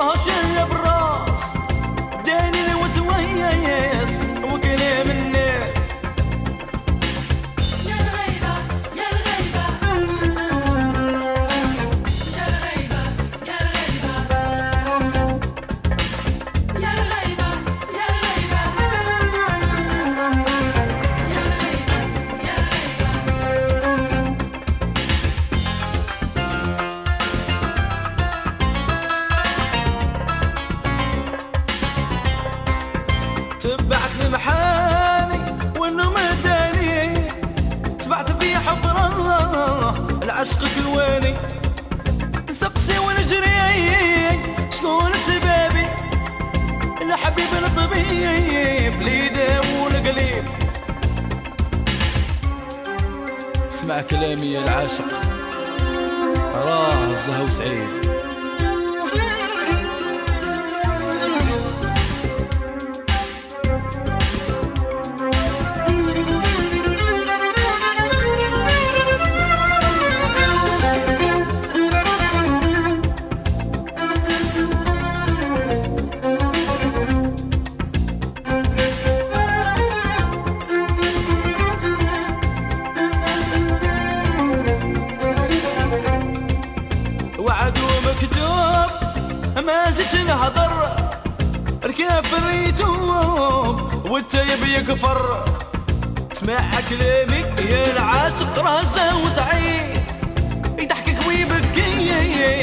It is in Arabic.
والله شاب الراس داني الوسويس وكلام الناس. يا الغيبة يا الغيبة يا الغيبة يا الغيبة يا الغيبة يا الغيبة يا الغيبة يا الغيبة. تبعت لمحاني والنوم داني سبعت في حفرة العشق كلواني نسقسي ونجري شكون سبابي الحبيب الطبيب لي داو القليب. اسمع كلامي يا العاشق راه الزهو سعيد. مكتوب ما زلت نهضر ركاب الريتوب والتايب يكفر. اسمع كلامي يا العاشق راه زهو سعيد يضحكك ويبكي